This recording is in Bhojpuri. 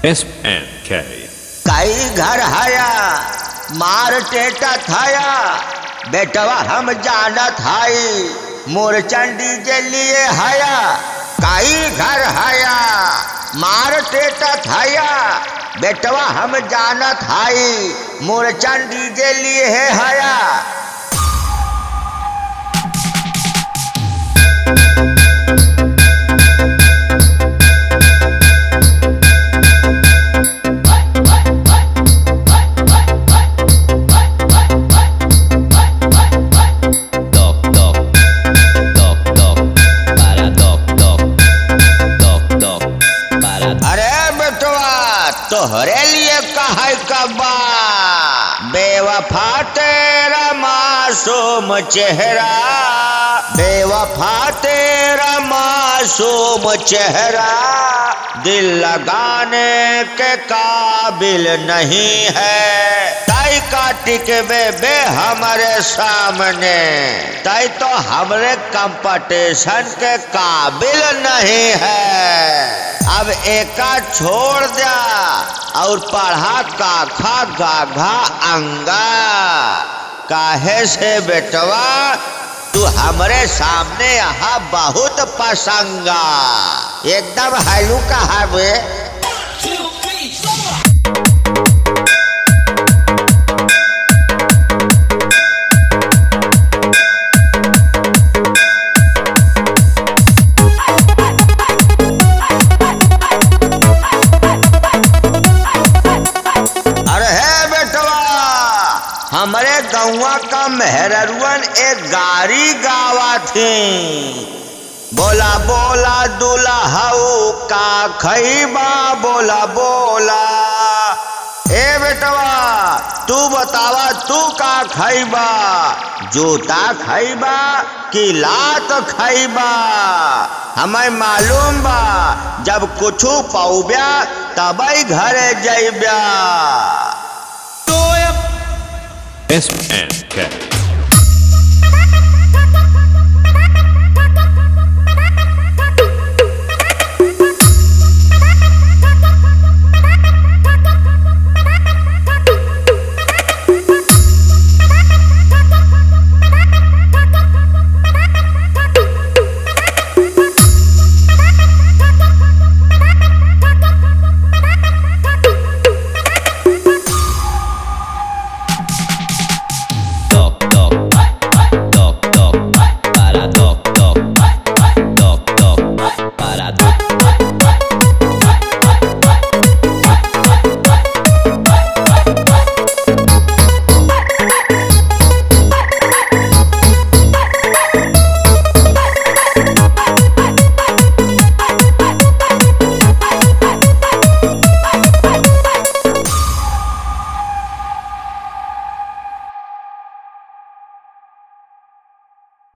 SNK. कई घर हया मार टेटा थाया बेटवा हम जानत हाई मोरचंडी के लिए हया कई घर हया मार टेटा थाया बेटवा हम जानत हाई मोरचंडी के लिए है हया। तोहरे लिए कहे कब्बा बेवफा तेरा मासूम चेहरा बेवफा तेरा मासूम चेहरा दिल लगाने के काबिल नहीं है ताई काटिक बे हमारे सामने ताई तो हमरे कंपटीशन के काबिल नहीं है। अब एका छोड़ दिया और पढ़ा काखा गाघा अंगा काहे से बेटवा तू हमरे सामने यहाँ बहुत पसंगा एकदम हलू कहा बे। हमारे गौवा का मेहररुअन एक गारी गावा थी बोला बोला दुल्हाऊ का खैबा बोला बोला ए बेटवा तू बतावा तू का खैबा जूता खैबा कि लात खैबा हमें मालूम बा जब कुछू पौब्या तबई घरे जइब्या। SNK.